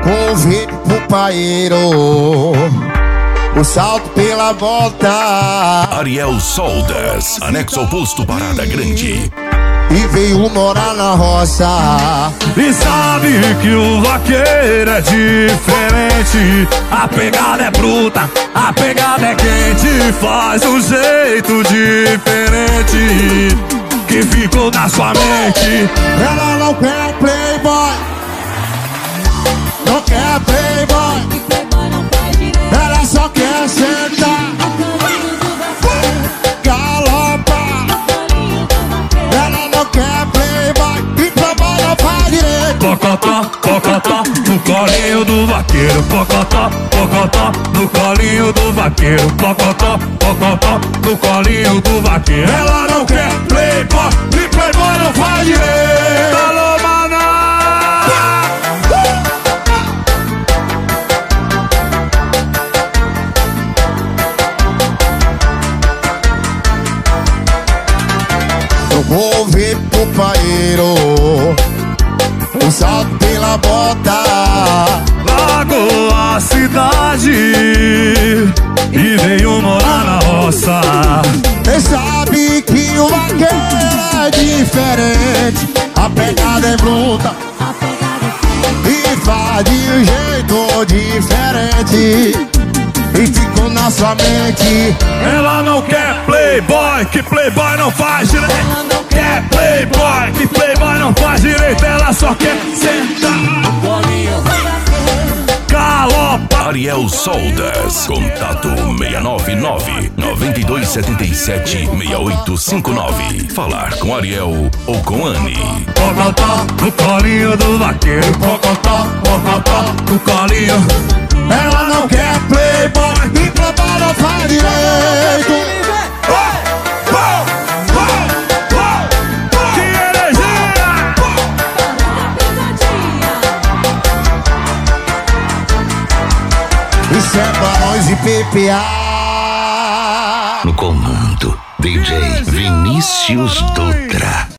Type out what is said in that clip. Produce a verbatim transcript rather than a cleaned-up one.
Trocou o vídeo pro paeiro, o salto pela volta. Ariel Soldas, anexo ao posto Parada Grande. E veio morar na roça. E sabe que o vaqueiro é diferente. A pegada é bruta, a pegada é quente. Faz um jeito diferente que ficou na sua mente. Ela não quer playboy, não quer playboy. Ela só quer sentar, galopa. Ela não quer playboy, e playboy não faz direito. Pocotó, pocotó, no colinho do vaqueiro. Pocotó, pocotó, no colinho do vaqueiro. Pocotó, pocotó, no colinho do vaqueiro. Ela não quer playboy, e playboy não faz direito. Alô, maná! Eu vou ver pro paeiro, o salto pela bota. Largou a cidade e veio morar na roça. Cê sabe que o vaqueiro é diferente. A pegada é bruta e faz de um jeito diferente e ficou na sua mente. Ela não quer playboy, que playboy não faz direito. Ela não quer playboy, que playboy não faz direito. Ela só quer sentar. Galopa. Ariel Soldas, contato seis nove nove, nove dois sete sete, seis oito cinco nove. Falar com Ariel ou com Anne. Pocotó, no colinho do vaqueiro. Pocotó, pocotó, no colinho. Ela não quer playboy, e playboy não faz direito. Que energia! Isso é Barões e P P A. No comando, D J Vinícius Dutra.